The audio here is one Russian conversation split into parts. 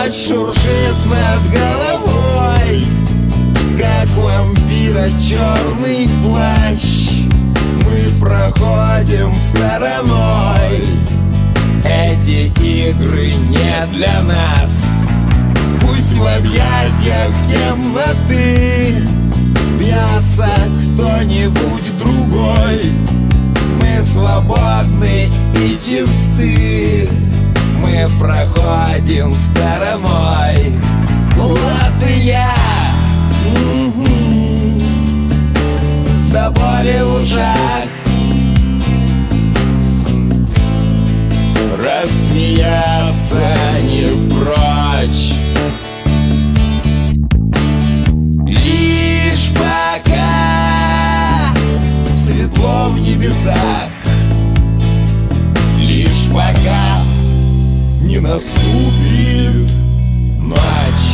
Ночь шуршит над головой, как вампира черный плащ. Мы проходим стороной, эти игры не для нас. Пусть в объятиях темноты бьется кто-нибудь другой. Мы свободны и чисты, мы проходим стороной. Вот и я, до боли в ушах, рассмеяться не прочь. Лишь пока светло в небесах, лишь пока не наступит ночь.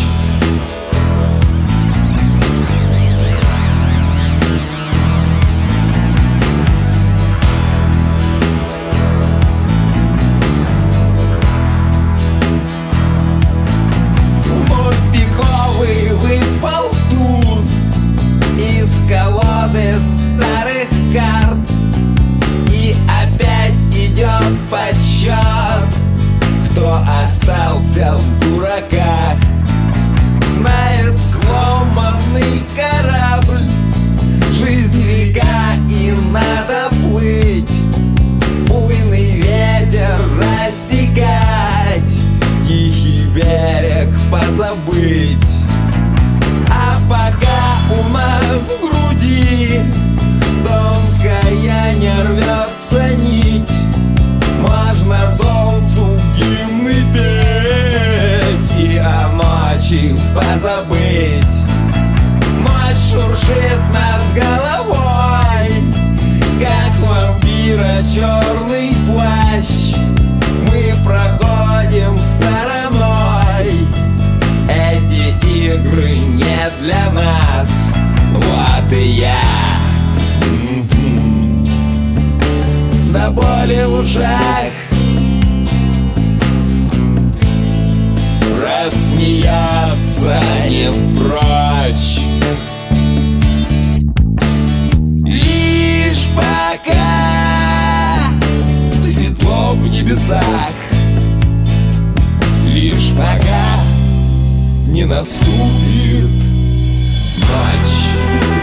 Выпал туз из колоды старых карт, и опять идет подсчет, кто остался в дураках. Знает сломанный корабль, жизнь река и надо плыть, буйный ветер рассекать, тихий берег позабыть. А пока у нас в груди тонкая не рвется нить, можно солнцу гимны петь и о ночи позабыть. Ночь шуршит над головой, как вампира черный плащ. Мы проходим стороной, эти игры не для нас. Вот и я, до боли в ушах, рассмеяться не прочь. Лишь пока светло в небесах, лишь пока не наступит ночь.